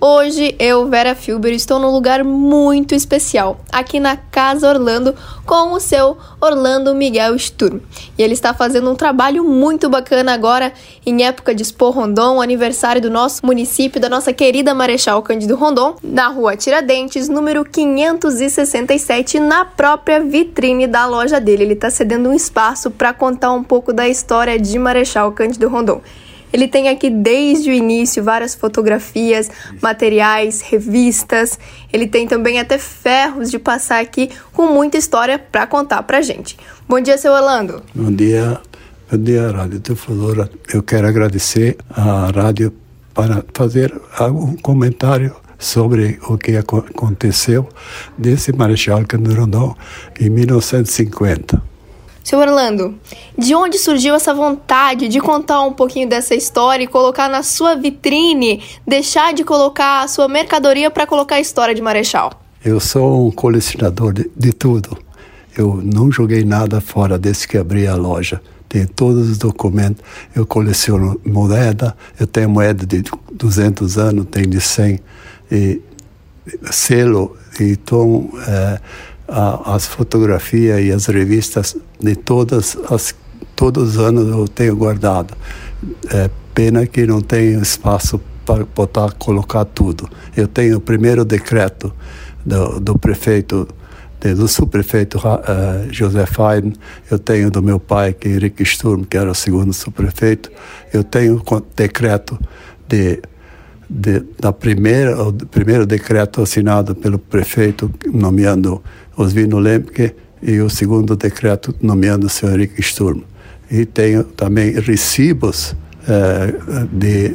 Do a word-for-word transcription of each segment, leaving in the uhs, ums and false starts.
Hoje eu, Vera Filber, estou num lugar muito especial, aqui na Casa Orlando, com o seu Orlando Miguel Sturm. E ele está fazendo um trabalho muito bacana agora, em época de Expo Rondon, aniversário do nosso município, da nossa querida Marechal Cândido Rondon, na rua Tiradentes, número quinhentos e sessenta e sete, na própria vitrine da loja dele. Ele está cedendo um espaço para contar um pouco da história de Marechal Cândido Rondon. Ele tem aqui desde o início várias fotografias, materiais, revistas. Ele tem também até ferros de passar aqui com muita história para contar pra gente. Bom dia, seu Orlando. Bom dia, bom dia, Rádio Difusora. Eu quero agradecer à rádio para fazer um comentário sobre o que aconteceu desse Marechal Cândido Rondon em mil novecentos e cinquenta. Seu Orlando, de onde surgiu essa vontade de contar um pouquinho dessa história e colocar na sua vitrine, deixar de colocar a sua mercadoria para colocar a história de Marechal? Eu sou um colecionador de, de tudo. Eu não joguei nada fora desde que abri a loja. Tenho todos os documentos. Eu coleciono moeda. Eu tenho moeda de duzentos anos, tenho de cem. E selo. Então, é, a, as fotografias e as revistas de todas as, todos os anos eu tenho guardado. É pena que não tenho espaço para botar, colocar tudo. Eu tenho o primeiro decreto do, do prefeito, do subprefeito uh, José Faiden. Eu tenho do meu pai, que é Henrique Sturm, que era o segundo subprefeito. Eu tenho o decreto de, de, da primeira, o primeiro decreto assinado pelo prefeito, nomeando Oswino Lemke, e o segundo decreto nomeando o senhor Henrique Sturm. E tenho também recibos eh, de,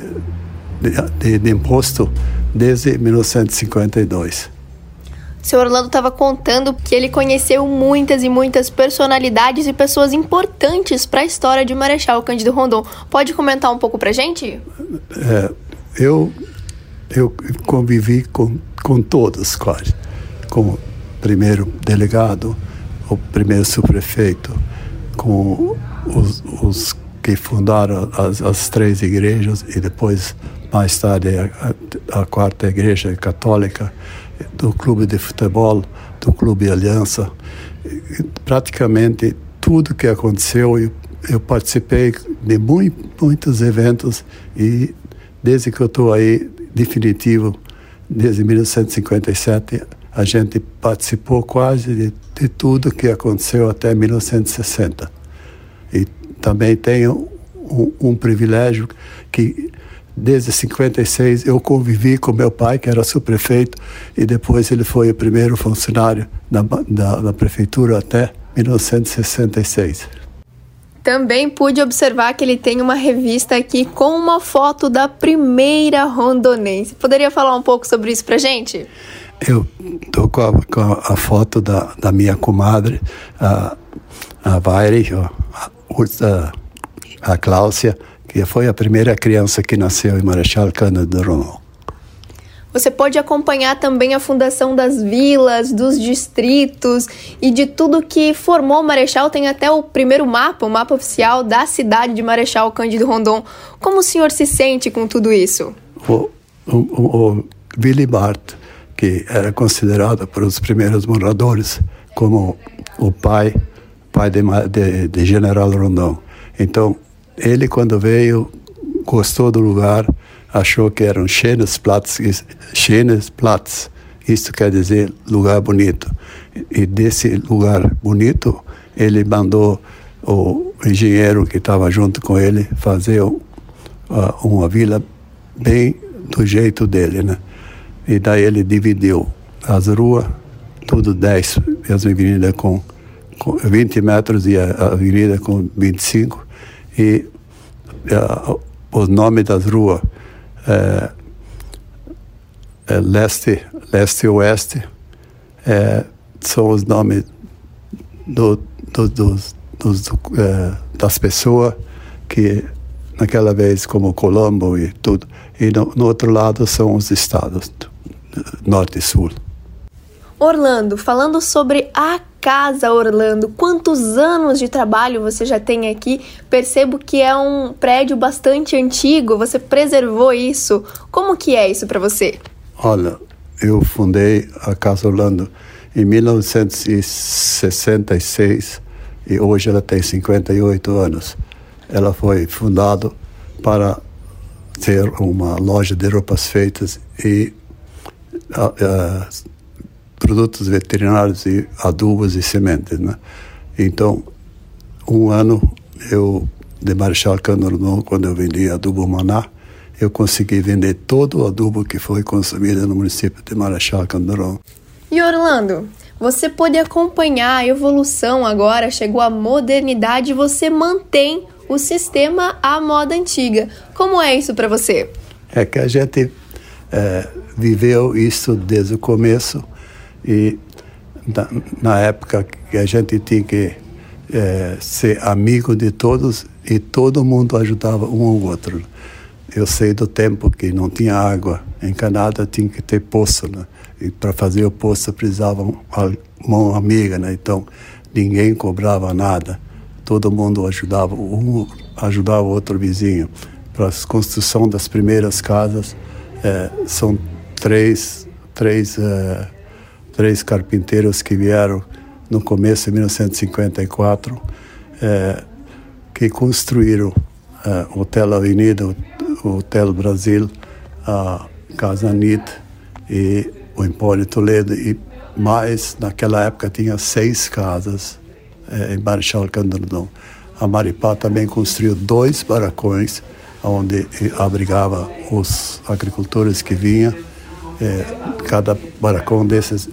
de, de imposto desde mil novecentos e cinquenta e dois. O senhor Orlando estava contando que ele conheceu muitas e muitas personalidades e pessoas importantes para a história de Marechal Cândido Rondon. Pode comentar um pouco para a gente? É, eu, eu convivi com, com todos, quase. Com o primeiro delegado, o primeiro subprefeito, com os, os que fundaram as, as três igrejas e depois, mais tarde, a, a quarta igreja católica, do clube de futebol, do clube Aliança. Praticamente tudo que aconteceu, eu, eu participei de muito, muitos eventos e desde que eu estou aí, definitivo, desde mil novecentos e cinquenta e sete, a gente participou quase de, de tudo que aconteceu até mil novecentos e sessenta. E também tenho um, um privilégio que, desde cinquenta e seis, eu convivi com meu pai, que era subprefeito, e depois ele foi o primeiro funcionário da, da, da prefeitura até mil novecentos e sessenta e seis. Também pude observar que ele tem uma revista aqui com uma foto da primeira rondonense. Poderia falar um pouco sobre isso pra gente? Eu estou com, com a foto da, da minha comadre, a, a Vairi, a, a, a Cláudia, que foi a primeira criança que nasceu em Marechal Cândido Rondon. Você pode acompanhar também a fundação das vilas, dos distritos e de tudo que formou Marechal. Tem até o primeiro mapa, o mapa oficial da cidade de Marechal Cândido Rondon. Como o senhor se sente com tudo isso? O, o, o Willy Bart, que era considerado por os primeiros moradores como o pai, pai de, de, de General Rondon. Então, ele, quando veio, gostou do lugar, achou que eram schönes Platz, schönes Platz, isso quer dizer lugar bonito. E desse lugar bonito, ele mandou o engenheiro que estava junto com ele fazer uh, uma vila bem do jeito dele, né? E daí ele dividiu as ruas, tudo dez, as avenidas com, com vinte metros e a avenida com vinte e cinco, e uh, os nomes das ruas, é, é, leste, leste e oeste, é, são os nomes do, do, dos, dos, do, é, das pessoas que naquela vez, como Colombo e tudo, e no, no outro lado são os estados, norte e sul. Orlando, falando sobre a Casa Orlando, quantos anos de trabalho você já tem aqui? Percebo que é um prédio bastante antigo, você preservou isso. Como que é isso para você? Olha, eu fundei a Casa Orlando em mil novecentos e sessenta e seis e hoje ela tem cinquenta e oito anos. Ela foi fundada para ser uma loja de roupas feitas e uh, uh, produtos veterinários e adubos e sementes, né? Então, um ano eu, de Marechal Cândido, quando eu vendi adubo Maná, eu consegui vender todo o adubo que foi consumido no município de Marechal Cândido. E Orlando, você pôde acompanhar a evolução agora, chegou a modernidade e você mantém o sistema à moda antiga. Como é isso para você? É que a gente é, viveu isso desde o começo e na, na época que a gente tinha que é, ser amigo de todos e todo mundo ajudava um ao outro. Eu sei do tempo que não tinha água encanada, tinha que ter poço, né? E para fazer o poço precisavam mão amiga, né? Então ninguém cobrava nada, todo mundo ajudava, um ajudava o outro vizinho. Para a construção das primeiras casas, é, são três, três, é, três carpinteiros que vieram no começo de mil novecentos e cinquenta e quatro, é, que construíram é, o Hotel Avenida, o Hotel Brasil, a Casa Anitta e o Empório Toledo, e mais, naquela época tinha seis casas é, em Marechal Cândido. A Maripá também construiu dois barracões, onde abrigava os agricultores que vinham. É, cada barracão desses,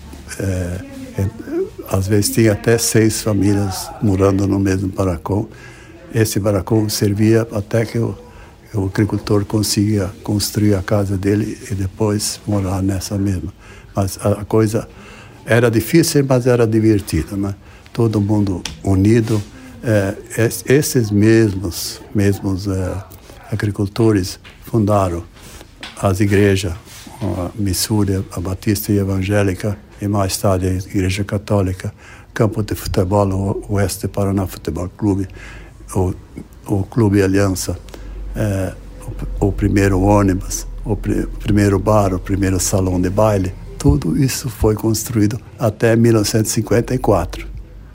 é, é, às vezes tinha até seis famílias morando no mesmo barracão. Esse barracão servia até que o o agricultor conseguia construir a casa dele e depois morar nessa mesma. Mas a coisa era difícil, mas era divertida, né? Todo mundo unido. É, esses mesmos, mesmos é, agricultores fundaram as igrejas, a Missúria, a Batista e Evangélica, e mais tarde a Igreja Católica, campo de futebol, o Oeste Paraná Futebol Clube, o, o Clube Aliança, É, o, o primeiro ônibus, o, pr- o primeiro bar, o primeiro salão de baile, tudo isso foi construído até mil novecentos e cinquenta e quatro.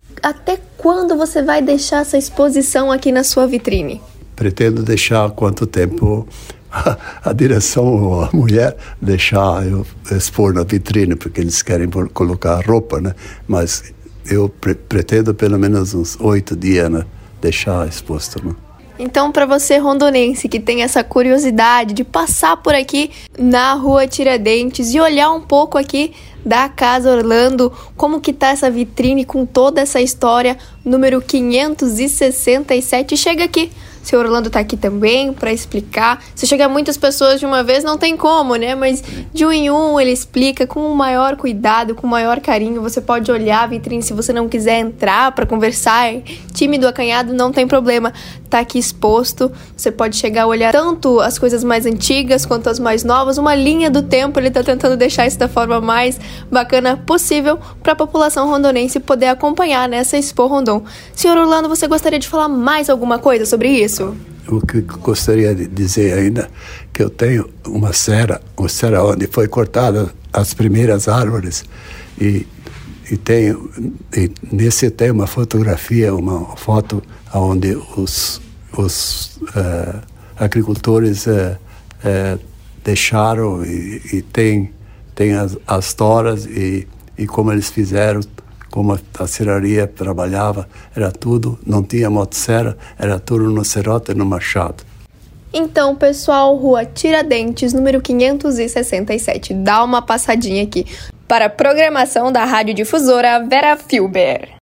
Até quando você vai deixar essa exposição aqui na sua vitrine? Pretendo deixar quanto tempo a, a direção ou a mulher deixar eu expor na vitrine, porque eles querem colocar roupa, né? Mas eu pre- pretendo pelo menos uns oito dias, né? Deixar exposto, né? Então, para você rondonense que tem essa curiosidade de passar por aqui na Rua Tiradentes e olhar um pouco aqui da Casa Orlando, como que tá essa vitrine com toda essa história, número quinhentos e sessenta e sete, chega aqui. Seu Orlando tá aqui também para explicar. Se chegar muitas pessoas de uma vez, não tem como, né? Mas de um em um ele explica com o maior cuidado, com o maior carinho. Você pode olhar a vitrine se você não quiser entrar para conversar. Tímido, acanhado, não tem problema. Tá aqui exposto. Você pode chegar a olhar tanto as coisas mais antigas quanto as mais novas. Uma linha do tempo. Ele tá tentando deixar isso da forma mais bacana possível para a população rondonense poder acompanhar nessa Expo Rondon. Senhor Orlando, você gostaria de falar mais alguma coisa sobre isso? O que gostaria de dizer ainda, que eu tenho uma serra, uma serra onde foi cortada as primeiras árvores e, e tenho, e nesse tem uma fotografia, uma foto onde os, os uh, agricultores uh, uh, deixaram e, e tem, tem as, as toras e, e como eles fizeram, como a serraria trabalhava, era tudo, não tinha motosserra, era tudo no serrote e no machado. Então, pessoal, Rua Tiradentes, número quinhentos e sessenta e sete. Dá uma passadinha aqui. Para a programação da Rádio Difusora Vera Filber.